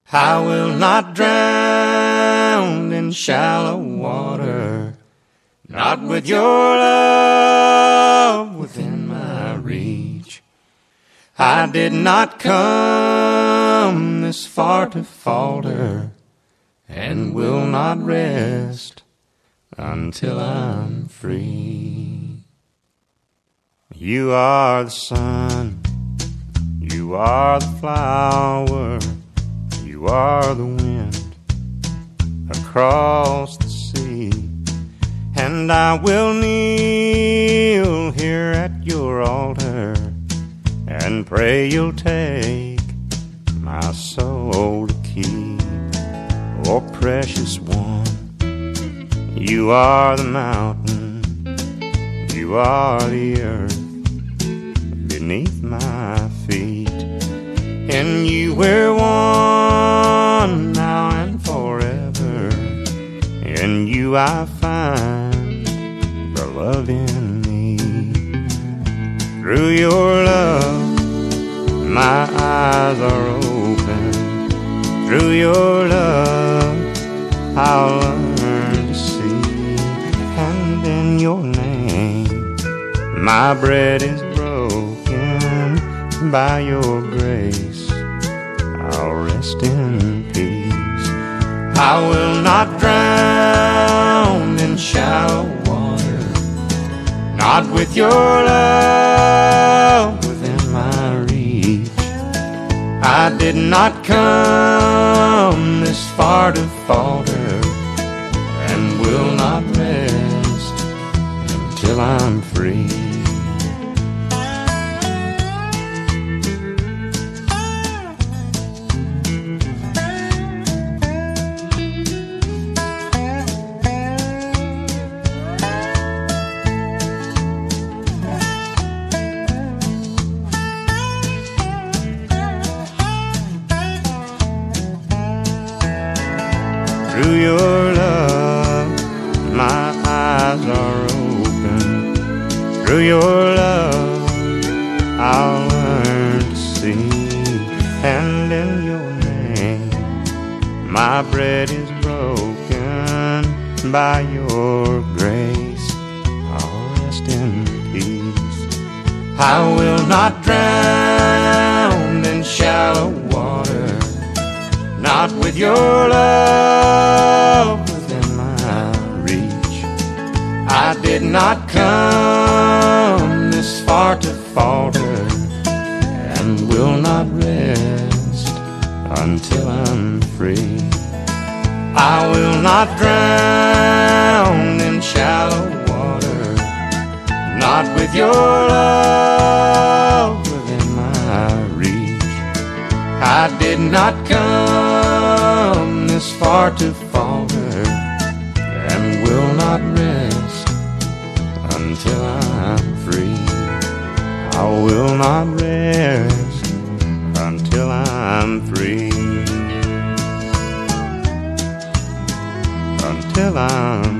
I will not drown in shallow water, not with your love within my reach. I did not come this far to falter, and will not rest until I'm free. You are the sun, you are the flower, you are the wind across the sea, and I will kneel here at your altar and pray you'll take my soul to keep. Oh, precious one, you are the mountain, you are the earth beneath my feet. In you we're one now and forever. In you I find the love in me. Through your love my eyes are open. Through your love I'll learn to see. And in your name my bread is broken. By your grace I'll rest in peace. I will not drown in shallow water, not with your love within my reach. I did not come this far to falter, and will not rest until I'm free. Through your love my eyes are open. Through your love I'll learn to see. And in your name my bread is broken. By your grace I'll rest in peace. I will not drown in shallow water, not with your love within my reach. I did not come this far to falter, and will not rest until I'm free. I will not drown in shallow water, not with your love within my reach. I did not come this far to falter, and will not rest until I'm free. I will not rest until I'm free. Until I'm